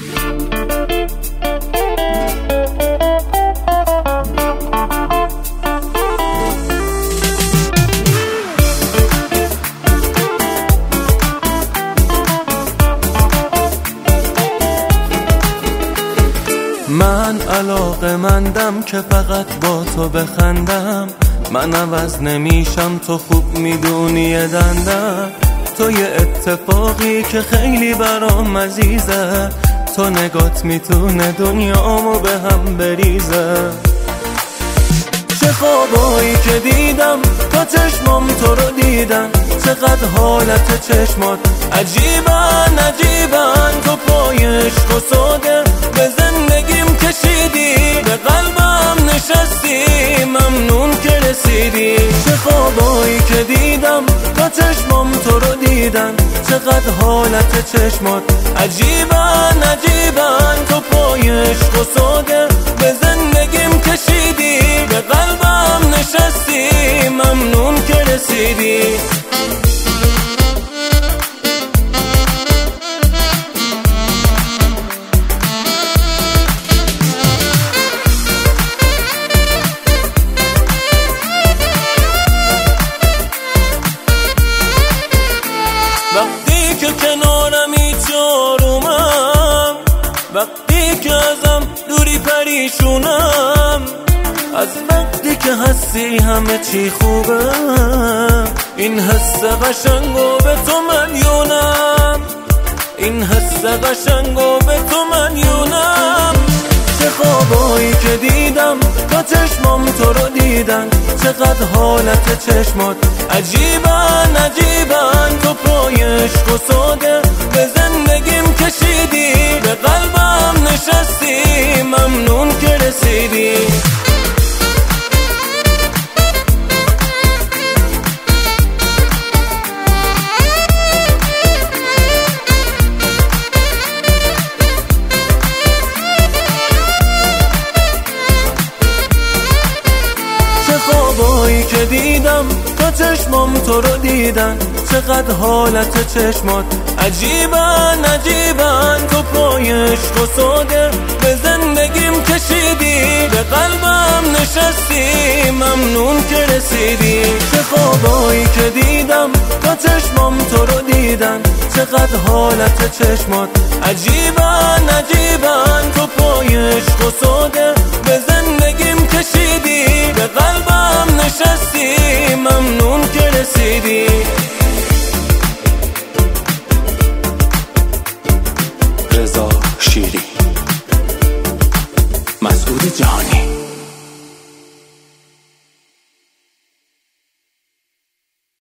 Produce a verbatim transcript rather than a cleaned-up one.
من علاقه‌مندم که فقط با تو بخندم، من عوض نمیشم، تو خوب میدونی دندم. تو یه اتفاقی که خیلی برام عزیزه، تو نگات میتونه دنیامو به هم بریزه. چه خوابایی که دیدم تا چشمام تو رو دیدن، چقدر حالت چشمات عجیبن عجیبن. تو پای عشق و ساده به زندگیم کشیدی، به قلبم نشستی، ممنون که رسیدی. چه خوابایی که دیدم تا چشمام تو رو دیدن، چقدر حالت چشمات عجیبن عجیبن. تو پای عشق و ساده به زندگیم کشیدی، به قلبم نشستی، ممنون که رسیدی. وقتی که کنارمی چارومم، وقتی که ازم دوری پریشونم، از وقتی که هستی همه چی خوبه. این حس قشنگو به تو مدیونم، این حس قشنگو به تو مدیونم. چه خوابایی که دیدم تا چشمام تو رو دیدن، چقدر حالت چشمات عجیبن عجیبن. تو پای عشق و ساده به زندگیم کشیدی، به قلبم نشستی، ممنون که رسیدی. خوابایی که دیدم تا چشمام تو رو دیدن، چقدر حالت چشمات عجیبن عجیبن. تو پای عشق و ساده به زندگیم کشیدی، به قلبم نشستی، ممنون که رسیدی. چه خوابایی که دیدم تا چشمام تو رو دیدن، چقدر حالت چشمات عجیبن عجیبن. تو پای عشق و ساده به زندگیم کشیدی، به قلبم نشستی، ممنون که رسیدی. رضا شیری، مسعود جهانی.